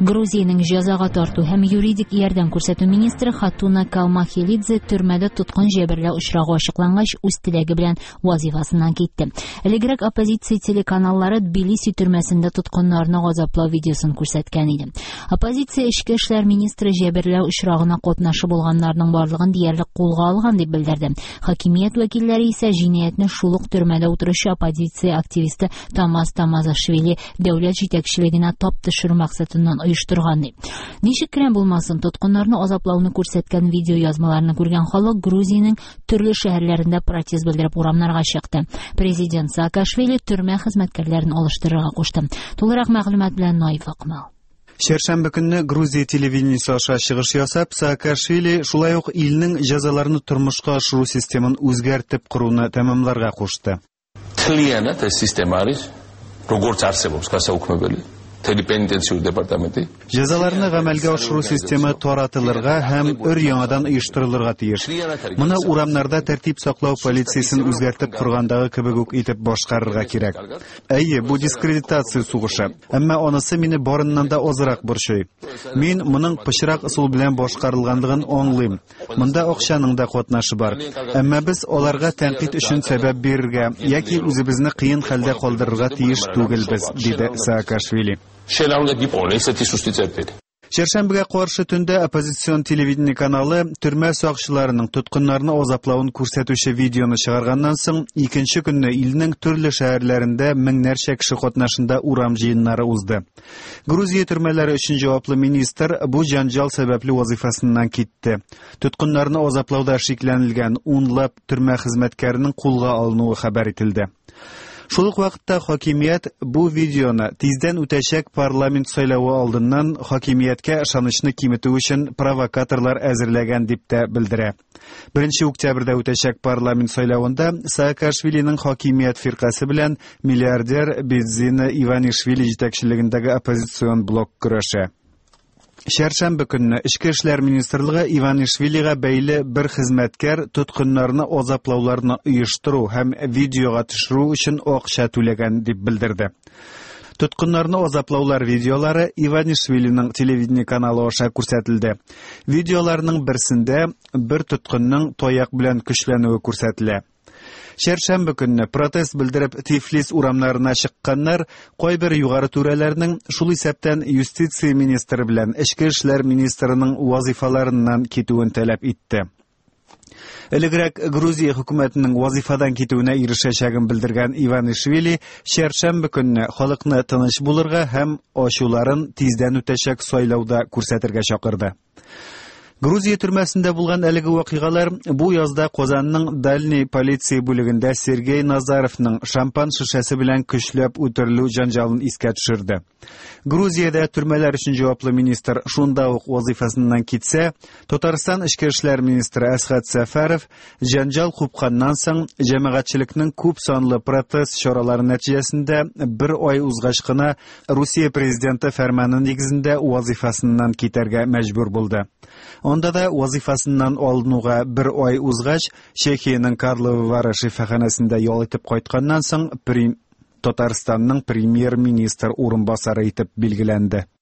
Грузиянең җәзага тарту һәм юридик ярдәм күрсәтү министры Хатуна Калмахилидзе төрмәдә тоткын җәберләү очрагы ачыклангач үз теләге белән вазифасыннан китте. Элегрәк оппозиция телеканаллары Тбилиси төрмәсендә тоткыннарны газаплау видеосын күрсәткән иде. Оппозиция эчке эшләр министры җәберләү очрагына катнашып булганнарның барлыгын диярлек кулга алган дип белдерде. Хакимият вәкилләре исә җинаятьне шул ук төрмәдә утыручы оппозиция активисты Тамас Тамазашвили дәүләт җитәкчелегенә тап төшерү максатыннан оештырган. Ничек кенә булмасын, тоткыннарны азаплауны күрсәткән видео язмаларны күргән халык Грузиянең төрле шәһәрләрендә протест белдереп урамнарга чыкты. Президент Саакашвили төрмә хезмәткәрләрен алыштырырга кушты. Тулырак мәгълүмат белән Наиф Акмал. Шәршәмбе көнне Грузия телевидениесе аша чыгыш ясап, Саакашвили шулай ук илнең җәзаларны тормышка ашыру системын үзгәртеп куруны тәмамларга кушты. Тлиянат системарис როგორც არსებობს გასაუქმებელი Penitensiar департаменты. Җәзаларны гамәлгә ашыру системы таратылырга һәм өр-яңадан оештырылырга тиеш. Моны урамнарда тәртип саклау полициясын үзгәртеп коргандагы кебек үк итеп башкарырга кирәк. Әйе, бу дискредитация сугышы. Әмма анысы мине барыннан да азрак борчый. Мин моның пычрак ысул белән башкарылгандыгын аңлыйм. Монда акчаның да катнашы бар. Әмма без аларга тәнкыйть өчен сәбәп бирергә яки үзебезне кыен хәлдә калдырырга тиеш түгелбез, диде Саакашвили. Шәршәмбегә каршы төндә оппозицион телевидение каналы төрмә сакчыларының тоткыннарны азаплавын күрсәтүче видеоны чыгарганнан соң, икенче көнне илнең төрле шәһәрләрендә меңнәрчә кеше катнашында урам җыеннары узды. Грузия төрмәләре өчен җаваплы министр бу җанҗал сәбәпле вазифасыннан китте. Тоткыннарны азаплауда шикләнелгән унлап төрмә хезмәткәренең кулга алынуы хәбәр ителде. Шул ук вакытта хакимият бу видеоны тиздән үтәчәк парламент сайлавы алдыннан хакимияткә ышанычны киметү өчен провокаторлар әзерләгән дип тә белдерә. 1 октябрьдә үтәчәк парламент сайлавында Саакашвилинең хакимият фиркасы белән миллиардер Бедзина Иванишвили җитәкчелегендәге оппозицион блок көрәшә. Шәршәмбе көнне Эчке эшләр министрлыгы Иванишвилига бәйле бер хезмәткәр тоткыннарны азаплауларны оештыру һәм видеога төшерү өчен акча түләгән дип белдерде. Тоткыннарны азаплаулар видеолары Иванишвилинең телевидение каналы аша күрсәтелде. Видеоларның берсендә бер тоткынның таяк белән көчләнүе күрсәтелә. Шәршәмбе көнне протест белдереп Тифлис урамнарына чыкканнар кайбер югары түрәләрнең шул исәптән юстиция министры белән Эчке эшләр министрының вазифаларыннан китүен таләп итте. Элегрәк Грузия хөкүмәтенең вазифадан китүенә ирешәчәген белдергән Иванишвили шәршәмбе көнне халыкны тыныч булырга һәм ачуларын тиздән үтәчәк сайлауда күрсәтергә чакырды. Грузия төрмәсендә булган әлеге вакыйгалар бу язда Казанның Дальний полиция бүлегендә Сергей Назаровның шампан шишәсе белән көчләп үтерелү җанҗалын искә төшерде. Грузиядә төрмәләр өчен җаваплы министр шунда ук вазифасыннан китсә, Татарстан Эчке эшләр министры Әсхәт Сәфәров җанҗал купканнан соң җәмәгатьчелекнең күп санлы протест чаралары нәтиҗәсендә 1 ай узгач кына Русия президенты фәрманы нигезендә вазифасыннан китәргә мәҗбүр булды. Онда да вазифасыннан алынуга 1 ай узгач Чехиянең Карловы Вары шифаханәсендә ял итеп кайтканнан соң Татарстанның премьер-министр урынбасары итеп билгеләнде.